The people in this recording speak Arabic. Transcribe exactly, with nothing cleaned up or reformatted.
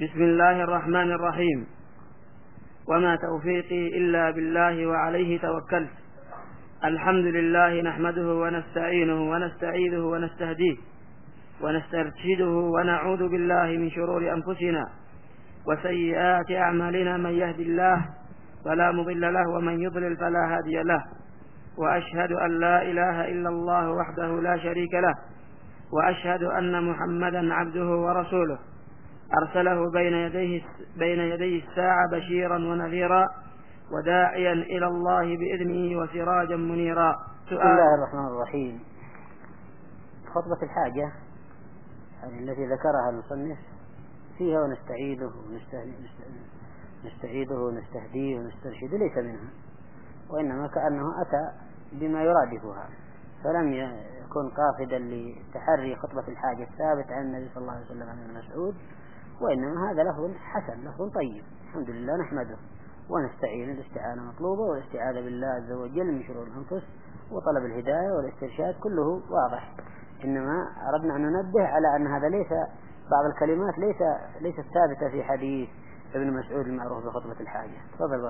بسم الله الرحمن الرحيم. وما توفيقي إلا بالله وعليه توكلت. الحمد لله نحمده ونستعينه ونستعيذه ونستهديه ونسترشده ونعوذ بالله من شرور أنفسنا وسيئات أعمالنا. من يهد الله فلا مضل له ومن يضلل فلا هادي له. وأشهد أن لا إله إلا الله وحده لا شريك له، وأشهد أن محمدا عبده ورسوله أرسله بين يديه, بين يديه الساعة بشيرا ونذيرا وداعيا إلى الله بإذنه وسراجا منيرا. بسم الله الرحمن الرحيم. خطبة الحاجة التي ذكرها المصنف فيها ونستعيده ونستعيده ونستهديه ونسترشده ليس منها، وإنما كأنه أتى بما يرادفها، فلم يكن قاصدا لتحري خطبة الحاجة الثابت عن النبي صلى الله عليه وسلم عن ابن مسعود، وإنما هذا لفظ حسن، لفظ طيب. الحمد لله نحمده ونستعين، الاستعانة مطلوبة، والاستعاذة بالله عز وجل من شرور الأنفس وطلب الهداية والاسترشاد كله واضح. إنما أردنا أن ننبه على أن هذا ليس، بعض الكلمات ليس ليست ثابتة في حديث ابن مسعود المعروف بخطبة الحاجة. تفضل.